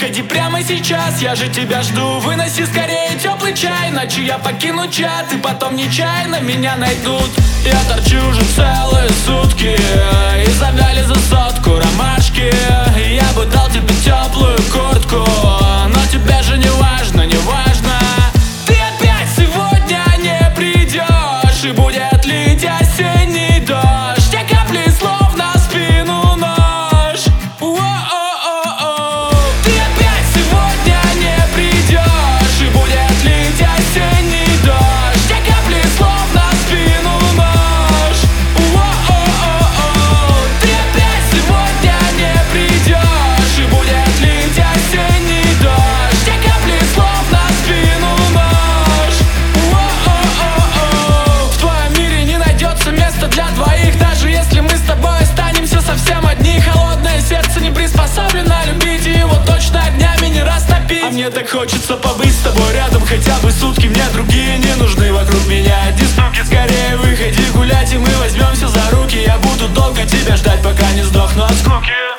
выходи прямо сейчас, я же тебя жду. Выноси скорее теплый чай, иначе я покину чат, и потом нечаянно меня найдут. Я торчу уже целые сутки и завяли за сотку ромашки. Я бы дал тебе теплую куртку, но тебе же не важно, не важно. Ты опять сегодня не придешь, и будет лить осенний дождь. Те капли словно спину нож. Ты опять сегодня не придешь, и будет лить осенний дождь. Те капли словно спину нож. Ты опять сегодня не придешь, и будет лить осенний дождь. Те капли словно спину нож. В твоем мире не найдется места для двоих, даже если мы с тобой останемся совсем одни. Холодное сердце не приспособлено любить, и его точно днями не растопить. А мне так хочется побыть с тобой рядом хотя бы сутки. Мне другие не нужны вокруг меня одни стуки. Скорее выходи гулять, и мы возьмемся за руки. Я буду долго тебя ждать, пока не сдохну от скуки.